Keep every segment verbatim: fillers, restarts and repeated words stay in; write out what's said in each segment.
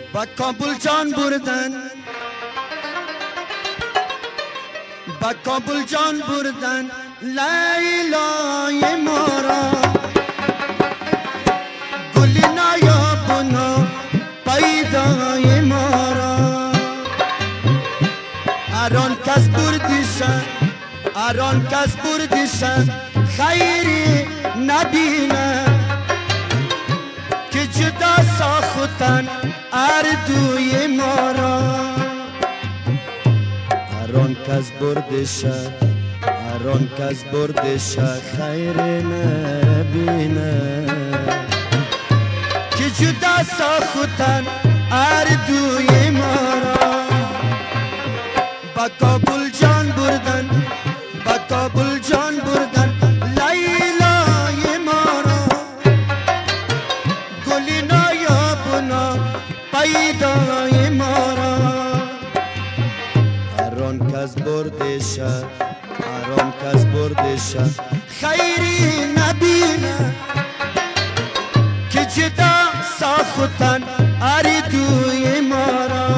با کابل جان بردن، با کابل جان بردن لیلای ما را. گل نایابونا پیدای ما را. اران کس بردیشن، اران کس بردیشن خیری نبینه که جدا ساختن اردوی ما را. اران کس بردیشن، اران کس بردیشن خیری نبینه که جدا ساختن اردوی ما را. با کابل جان بردن، با کابل جان بردن لیلای ما را. گلی نایابونا پیدای ما را. اران کس بردیشن، اران کس بردیشن خیری نبینه که جدا ساختن اردوی ما را.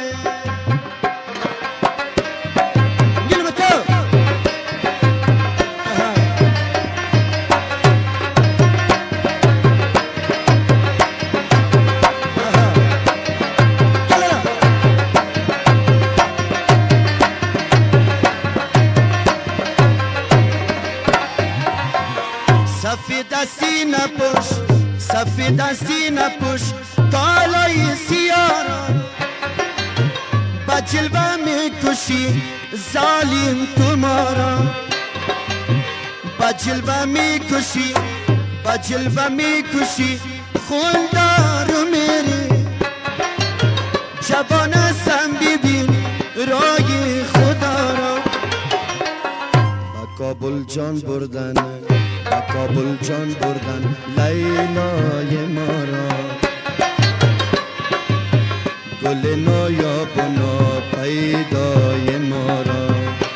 سفیدستی نپوش، سفیدستی نپوش کالای سیارا. با جلوه میکشی ظالم تو ما را. با جلوه میکشی، با جلوه میکشی خوندارو میری. جوان هستم ببین رای خدا را. با کابل جان بردن، با کابل جان بردن لیلای ما را. گل نایابونا پیدای ما را.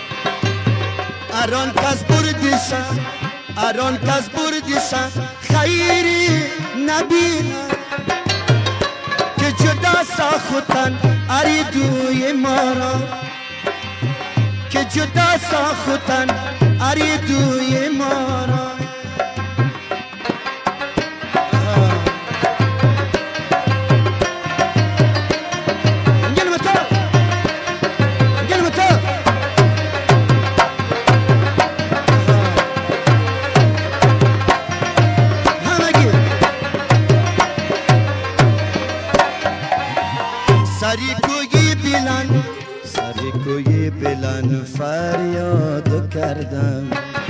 اران کس بردیشن، اران کس بردیشن خیری نبینه که جدا ساختن اردوی ما را. که جدا ساختن اردوی ما را. سری کوی بلند، سری کوی بلند فریاد کردم.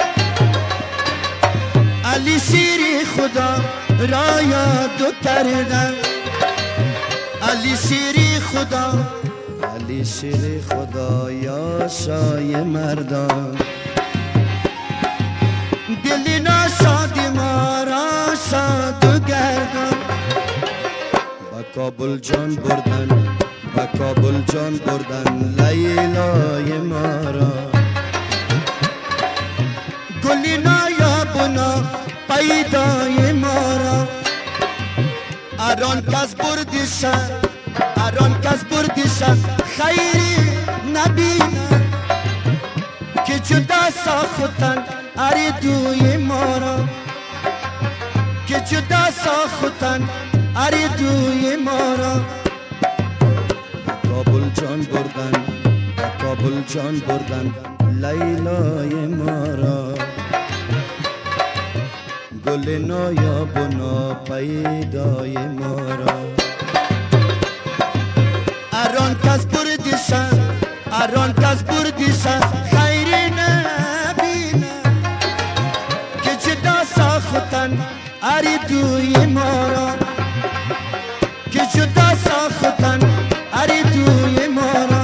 علی شیری خدا را یاد کردم. علی شیری خدا، علی شیری خدا یا شای مردان. دلی ناشاد ما را شاد گردم. با کابل جان بردن، با کابل جان بردن لیلای ما را. گلی نایابونا پیدای ما را. اران کس بردیشن، اران کس بردیشن خیری نبینه که جدا ساختن اردوی ما را. که جدا ساختن اردوی ما را. کابل جان بردن، کابل جان بردن لیلای ما را. گل نایابونا پیدای ما را. اران کس بردیشن، اران کس بردیشن خیری نبینه که جدا ساختن اردوی ما را. که جدا ساختن اردوی ما را.